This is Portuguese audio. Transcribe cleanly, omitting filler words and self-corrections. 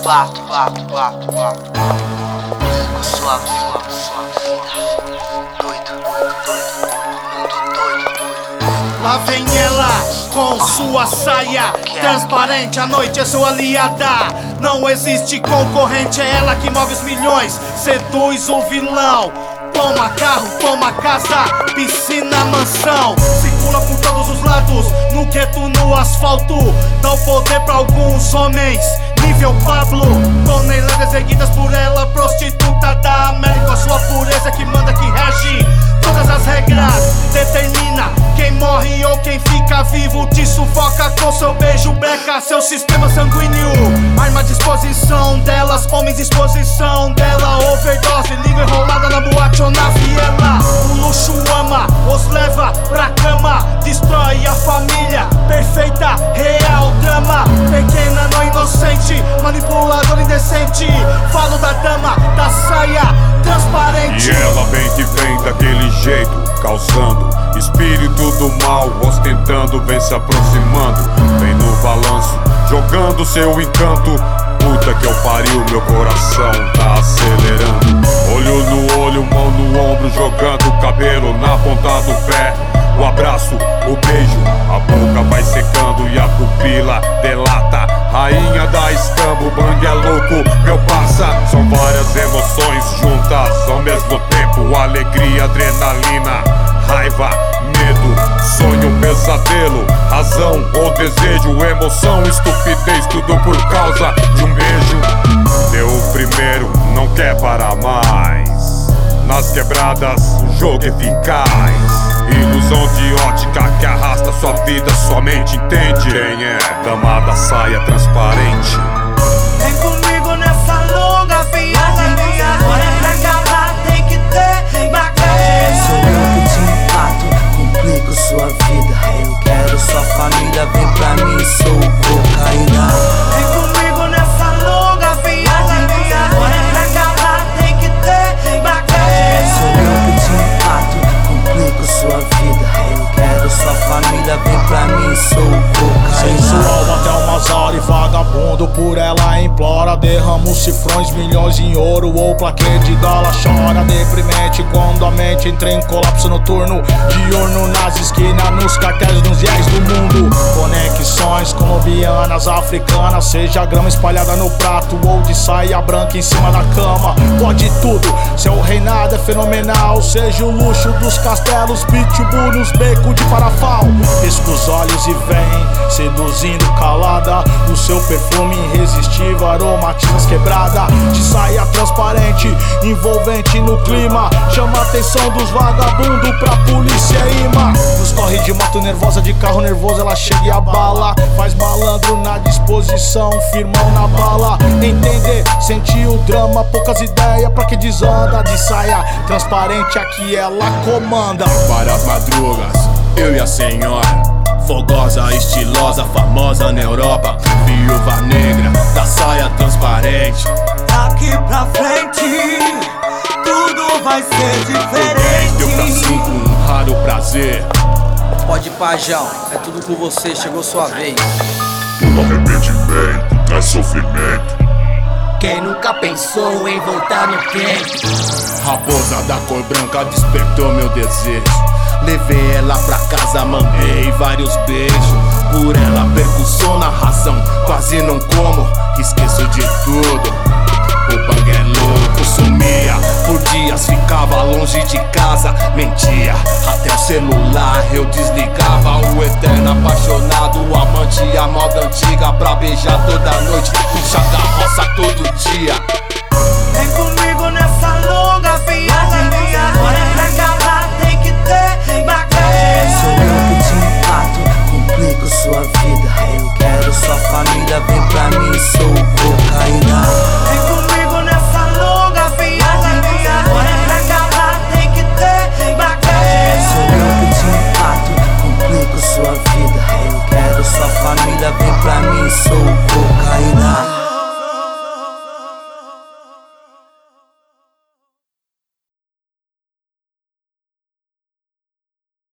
Bato, sua vida, doido, mundo doido. Lá vem ela com sua saia transparente, a noite é sua aliada. Não existe concorrente, é ela que move os milhões, seduz o vilão. Toma carro, toma casa, piscina, mansão. Circula por todos os lados, no gueto, no asfalto. Dá o poder pra alguns homens, nível Pablo. Toneladas erguidas por ela, prostituta da América. Sua pureza que manda, que rege todas as regras. Determina quem morre ou quem fica vivo. Te sufoca com seu beijo, breca seu sistema sanguíneo. Arma à disposição delas, homens à disposição dela. Overdose, língua enrolada na boate ou na viela. O luxo ama, os leva pra cama. Destrói a família, perfeita, real drama. Pequena, não inocente, manipulador indecente. Falo da dama, da saia transparente. E ela vem que vem daquele jeito, causando espírito do mal, ostentando, vem se aproximando. Vem no balanço, jogando seu encanto. Puta que eu pariu, meu coração tá acelerando. Olho no olho, mão no ombro, jogando o cabelo na ponta do pé. O abraço, o beijo, a boca vai secando e a pupila delata. Rainha da escambo, bang é louco, meu parça. São várias emoções juntas ao mesmo tempo. Alegria, adrenalina, raiva, medo, sonho, pesadelo, razão ou desejo, emoção, estupidez, tudo por causa de um beijo. Deu o primeiro, não quer parar mais. Nas quebradas, o jogo eficaz. Ilusão de ótica que arrasta sua vida, sua mente entende. Quem é? Dama da saia transparente. Vem comigo nessa longa viagem. Agora pra acabar tem que ter bagagem. Sou eu que te empato, complico sua vida. Eu quero sua família, vem pra mim, sou cocaína. Vem comigo nessa longa viagem. Agora pra acabar tem que ter bagagem. Sou eu que te empato, complico sua vida. Eu quero sua família, vem pra mim, sou cocaína. Sensual até umas horas e vagabundo por ela implora. Derrama os cifrões, milhões em ouro ou plaquê de dólar. Chora deprimente quando a mente entra em colapso noturno. Diurno nas esquinas, nos cartéis, nos viés do mundo. Conexões colombianas, africanas. Seja grama espalhada no prato ou de saia branca em cima da cama. Pode tudo, seu reinado é fenomenal. Seja o luxo dos castelos, pitbull nos becos de parafal. Pisca os olhos e vem, seduzindo calada. O seu perfume irresistível aromatiza as quebradas. De saia transparente, envolvente no clima. Chama a atenção dos vagabundos pra polícia imã. Nos corre de moto nervosa, de carro nervoso ela chega e abala. Faz malandro na disposição, firmão na bala. Entender, sentir o drama, poucas ideias pra que desanda. De saia transparente aqui ela comanda. Várias madrugas, eu e a senhora, fogosa, estilosa, famosa na Europa. Viúva negra da saia transparente. Daqui pra frente tudo vai ser diferente. Deu pra cinco um raro prazer. Pode ir, pajão, é tudo com você, chegou sua vez. O arrependimento traz sofrimento. Quem nunca pensou em voltar no tempo? Raposa da cor branca despertou meu desejo. Levei ela pra casa, mandei vários beijos. Por ela perco som na razão, quase não como, esqueço de tudo. O bang é louco, sumia, por dias ficava longe de casa. Mentia, até o celular eu desligava. O eterno apaixonado, o amante, a moda antiga pra beijar toda